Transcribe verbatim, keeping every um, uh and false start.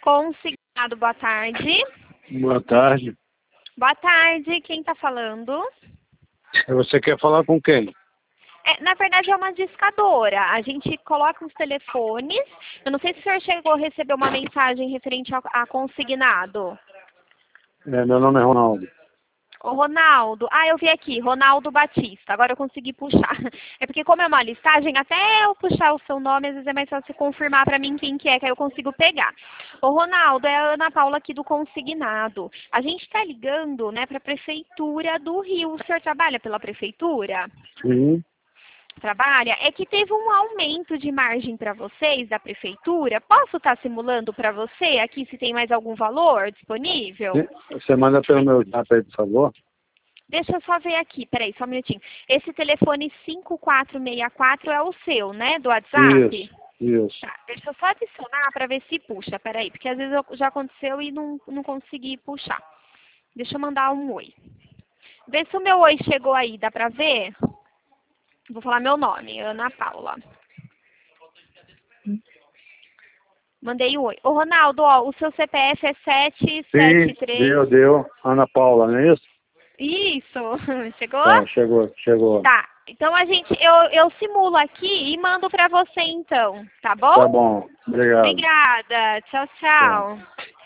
Consignado, boa tarde. Boa tarde. Boa tarde, quem está falando? Você quer falar com quem? É, na verdade é uma discadora. A gente coloca os telefones. Eu não sei se o senhor chegou a receber uma mensagem referente a, a consignado. É, meu nome é Ronaldo. Ô, Ronaldo, ah, eu vi aqui, Ronaldo Batista, agora eu consegui puxar. É porque como é uma listagem, até eu puxar o seu nome, às vezes é mais fácil você confirmar para mim quem que é, que aí eu consigo pegar. Ô, Ronaldo, é a Ana Paula aqui do Consignado. A gente está ligando, né, para a Prefeitura do Rio. O senhor trabalha pela Prefeitura? Sim. Trabalha? É que teve um aumento de margem para vocês da Prefeitura. Posso estar simulando para você aqui se tem mais algum valor disponível? Você manda pelo meu zap aí, por favor? Deixa eu só ver aqui, peraí, só um minutinho. Esse telefone cinco quatro seis quatro é o seu, né, do WhatsApp? Isso, isso. Tá, deixa eu só adicionar para ver se puxa, peraí, porque às vezes eu, já aconteceu e não, não consegui puxar. Deixa eu mandar um oi. Vê se o meu oi chegou aí, dá pra ver? Vou falar meu nome, Ana Paula. Mandei o oi. Ô, Ronaldo, ó, o seu C P F é sete sete três... Sim, deu, deu. Ana Paula, não é isso? Isso, chegou? Tá, chegou, chegou. Tá, então a gente, eu, eu simulo aqui e mando pra você então, tá bom? Tá bom, obrigado. Obrigada, tchau, tchau. Tá.